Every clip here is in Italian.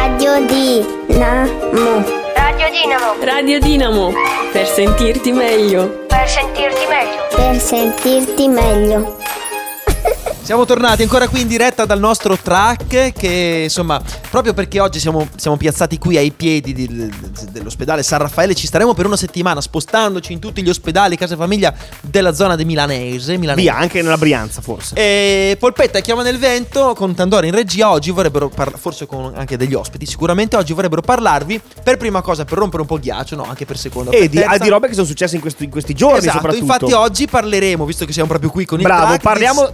Radio Dinamo. Radio Dinamo. Radio Dinamo. Per sentirti meglio. Per sentirti meglio. Per sentirti meglio. Siamo tornati ancora qui in diretta dal nostro track, che insomma, proprio perché oggi siamo piazzati qui ai piedi dell'ospedale San Raffaele, ci staremo per una settimana spostandoci in tutti gli ospedali, case famiglia della zona di Milanese. Via, anche nella Brianza forse. E Polpetta chiama nel vento con Tandori in regia. Oggi vorrebbero forse con anche degli ospiti, sicuramente oggi vorrebbero parlarvi per prima cosa, per rompere un po' ghiaccio, no, anche per seconda e di robe che sono successe in questi giorni, esatto, soprattutto. Infatti oggi parleremo, visto che siamo proprio qui con il track, parliamo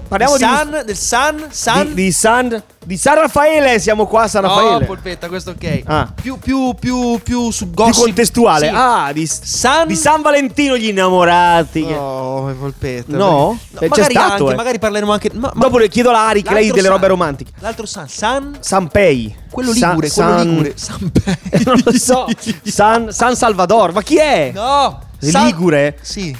di San Raffaele. Siamo qua a San Raffaele. No, Polpetta, questo ok. Più su gossip, più contestuale. Sì. Di San Valentino gli innamorati. Oh, Polpetta. No? C'è stato. Magari parleremo anche. Dopo le chiedo a Ari, che lei delle robe romantiche. L'altro San Pei. Quello ligure, San Pei. Non lo so. San Salvador. Ma chi è? No. Ligure? Sì.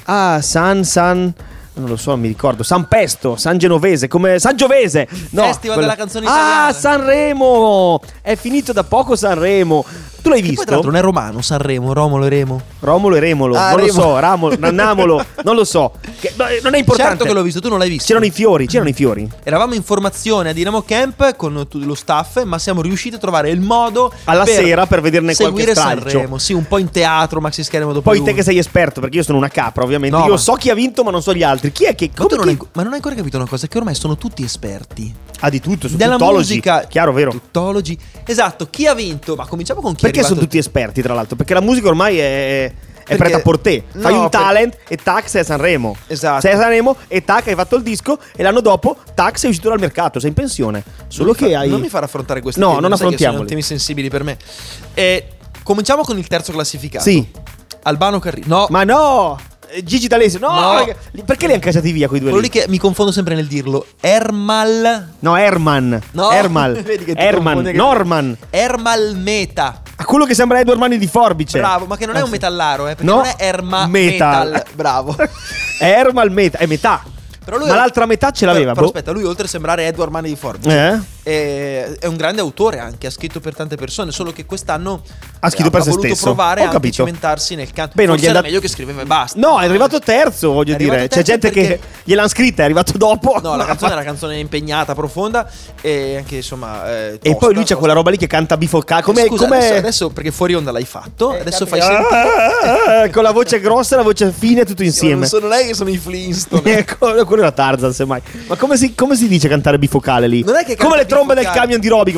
San non lo so, non mi ricordo. San Pesto, San Genovese, come Sangiovese. No, Festival della canzone italiana. Sanremo. È finito da poco Sanremo. Tu l'hai visto? Poi, tra l'altro, non è romano Sanremo, Romolo e Remo. Romolo e Remolo, non Remo. lo so, Namolo, non lo so. Non è importante. Certo che l'ho visto, tu non l'hai visto. C'erano i fiori. Eravamo in formazione a Dinamo Camp con tutto lo staff, ma siamo riusciti a trovare il modo alla sera per vederne qualche stralcio. Sanremo, sì, un po' in teatro, maxi schermo dopo. Poi te che sei esperto, perché io sono una capra, ovviamente. No, io so chi ha vinto, ma non so gli altri. Chi è che ma non hai ancora capito una cosa, che ormai sono tutti esperti. Di tutto, su della tuttologi. Musica, chiaro, vero? Tuttologi. Esatto, chi ha vinto? Ma cominciamo con chi perché sono tutti esperti, tra l'altro? Perché la musica ormai è preta a portè. Fai un talent e tac, sei a Sanremo. Esatto. Sei a Sanremo e tac, hai fatto il disco e l'anno dopo tac, sei uscito dal mercato, sei in pensione. Solo che hai. Non mi far affrontare questi temi. No, non affrontiamoli. Sono temi sensibili per me. Cominciamo con il terzo classificato. Sì. Albano Carrino. No. Ma no! Gigi D'Alessio, no. Perché li hanno cacciati via quei due? Quello lì che mi confondo sempre nel dirlo. Ermal. No, Herman. No. Ermal. Norman. Ermal Meta. Quello che sembra Edward Mani di Forbice. Bravo, ma che non è un metallaro, perché no, non è Erma Metal. Bravo. Ermal Meta, è metà. Però lui ma l'altra metà ce l'aveva. Però aspetta, lui oltre a sembrare Edward Mani di Forbice è un grande autore anche, ha scritto per tante persone, solo che quest'anno ha scritto per se stesso. Ha voluto provare anche a cimentarsi nel canto. Beh, non forse era meglio che scriveva e basta. No, è arrivato terzo, voglio dire. C'è gente che gliel'ha scritta, è arrivato dopo. No, la canzone è una canzone impegnata, profonda e anche insomma tosta, e poi lui c'è quella roba lì che canta bifocale. Come adesso perché fuori onda l'hai fatto, adesso fai sentire con la voce grossa e la voce fine tutto insieme. Non sono lei che sono i Flintstone. Quello era Tarzan, semmai. Ma come si dice cantare bifocale lì? Non è che come le trombe del camion di Roby,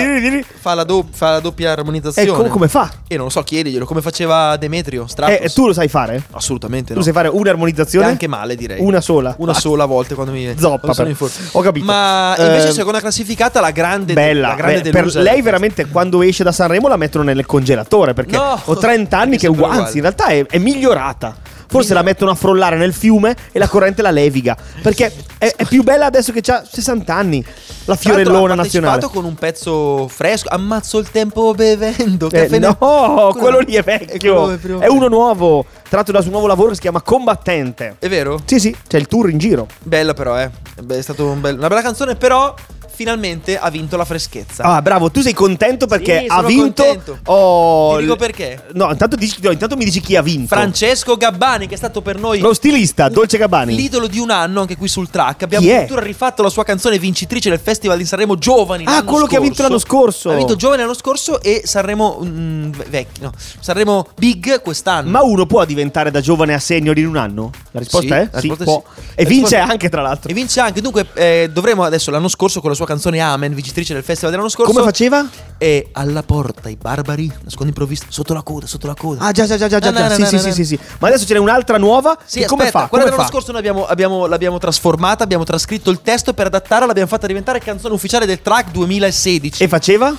fa la doppia armonizzazione. Come fa? Non lo so, chiediglielo come faceva Demetrio Stratos. Tu lo sai fare? Assolutamente tu sai fare un'armonizzazione? E anche male, direi. Una sola a volte quando mi zoppa sono in ho capito. Ma invece seconda classificata la grande bella, per lei veramente quando esce da Sanremo la mettono nel congelatore, perché ho 30 anni che anzi in realtà è migliorata. Forse la mettono a frollare nel fiume e la corrente la leviga, perché è più bella adesso che ha 60 anni. La fiorellona nazionale. Ha partecipato con un pezzo fresco. Ammazzo il tempo bevendo no, quello lì è vecchio. È uno nuovo, tratto da suo nuovo lavoro che si chiama Combattente. È vero? Sì, c'è il tour in giro. Bella però, è stato una bella canzone, però finalmente ha vinto la freschezza. Ah, bravo, tu sei contento perché ha vinto. Ti dico perché. No, intanto mi dici chi ha vinto. Francesco Gabbani, che è stato per noi lo stilista, Dolce Gabbani. L'idolo di un anno anche qui sul track. Abbiamo addirittura rifatto la sua canzone vincitrice del Festival di Sanremo Giovani. Quello che ha vinto l'anno scorso. Ha vinto Giovani l'anno scorso e Sanremo Sanremo Big quest'anno. Ma uno può diventare da giovane a senior in un anno? La risposta è? Sì, può. E vince anche, tra l'altro. E vince anche. Dunque dovremo adesso l'anno scorso con la sua canzone Amen, vincitrice del festival dell'anno scorso. Come faceva? E alla porta i barbari nascondi improvvisti sotto la coda. Ah già. Sì. Ma adesso ce n'è un'altra nuova. Sì, come aspetta, fa? Quella dell'anno scorso noi l'abbiamo trasformata, abbiamo trascritto il testo per adattarla, l'abbiamo fatta diventare canzone ufficiale del track 2016. E faceva?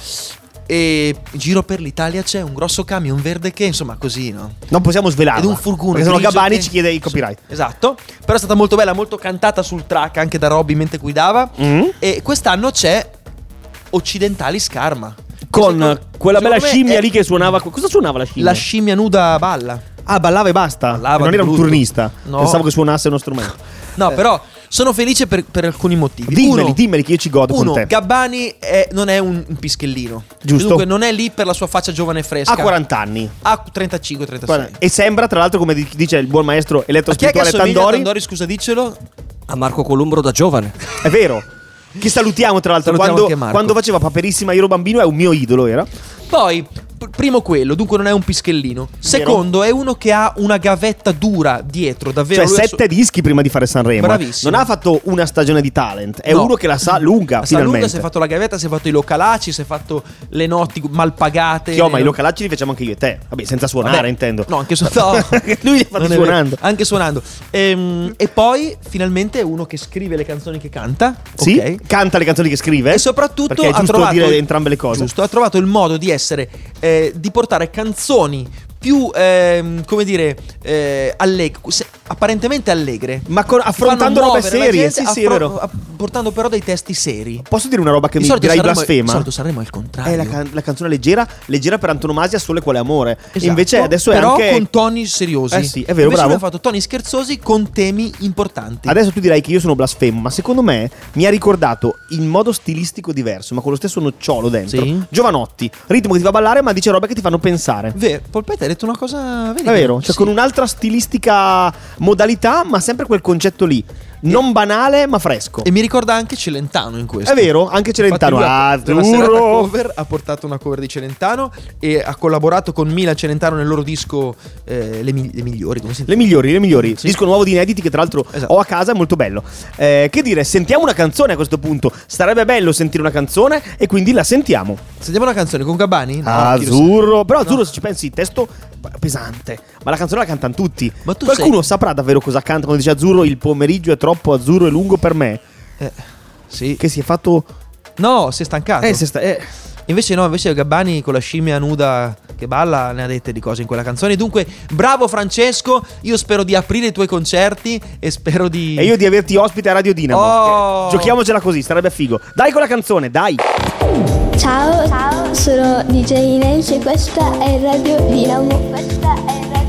E in giro per l'Italia c'è un grosso camion verde che insomma così, no? Non possiamo svelarla. Ed un furgone perché sennò Gabbani ci chiede il copyright. Esatto. Però è stata molto bella, molto cantata sul track anche da Robby mentre guidava. E quest'anno c'è Occidentali Scarma con quella bella scimmia lì che suonava. Cosa suonava la scimmia? La scimmia nuda balla. Ballava e basta. Ballava non era un brutto. turnista. No. Pensavo che suonasse uno strumento. No, però Sono felice per alcuni motivi. Dimmeli che io ci godo con te. Gabbani non è un pischellino. Giusto. Dunque non è lì per la sua faccia giovane e fresca. Ha 40 anni. Ha 35-36. E sembra, tra l'altro, come dice il buon maestro elettrospirituale Tandori, scusa, diccelo. A Marco Columbro da giovane. È vero. Che salutiamo, tra l'altro. Quando faceva Paperissima io ero bambino, è un mio idolo, era. Poi, primo quello, dunque non è un pischellino. Secondo, è uno che ha una gavetta dura dietro, davvero. Cioè 7 dischi prima di fare Sanremo. Bravissimo. Non ha fatto una stagione di talent. È uno che la sa lunga, finalmente. Lunga, si è fatto la gavetta, si è fatto i localacci, si è fatto le notti mal pagate. Ma i localacci li facciamo anche io e te. Vabbè, senza suonare, intendo. No, anche suonando. Lui li ha fatti suonando. Anche suonando. E poi, finalmente, è uno che scrive le canzoni che canta. Sì, okay. Canta le canzoni che scrive. E soprattutto perché è giusto dire entrambe le cose. Giusto, ha trovato il modo di essere di portare canzoni più come dire apparentemente allegre, ma affrontando robe serie. Sì, è vero. Portando però dei testi seri. Posso dire una roba che mi dirai blasfema? Di solito Sanremo è il contrario. È la canzone leggera per antonomasia, Sole quale amore. Esatto. Invece adesso però è anche con toni seriosi. Sì, è vero, invece bravo. abbiamo fatto toni scherzosi con temi importanti. Adesso tu dirai che io sono blasfemo, ma secondo me mi ha ricordato in modo stilistico diverso, ma con lo stesso nocciolo dentro. Sì? Giovanotti, ritmo che ti fa ballare, ma dice robe che ti fanno pensare. Vero, Polpetta, hai detto una cosa È vero, cioè con un'altra stilistica modalità, ma sempre quel concetto lì. Non banale, ma fresco. E mi ricorda anche Celentano in questo. È vero, anche Celentano. Cover, ha portato una cover di Celentano e ha collaborato con Mila Celentano nel loro disco Le Migliori. Come si Le Migliori. Sì. Disco nuovo di inediti che tra l'altro ho a casa, è molto bello. Che dire, sentiamo una canzone a questo punto. Sarebbe bello sentire una canzone e quindi la sentiamo. Sentiamo una canzone con Gabbani? No, Azzurro. Però Azzurro, se ci pensi, il testo pesante, ma la canzone la cantano tutti. Ma qualcuno saprà davvero cosa canta quando dice Azzurro, il pomeriggio è troppo azzurro e lungo per me? Sì. Che si è fatto... No, si è stancato. Invece invece Gabbani con la scimmia nuda che balla ne ha dette di cose in quella canzone. Dunque, bravo Francesco, io spero di aprire i tuoi concerti e spero di... E io di averti ospite a Radio Dinamo. Giochiamocela così, sarebbe figo. Dai con la canzone, dai. Ciao, sono DJ Ines e questa è Radio Dinamo.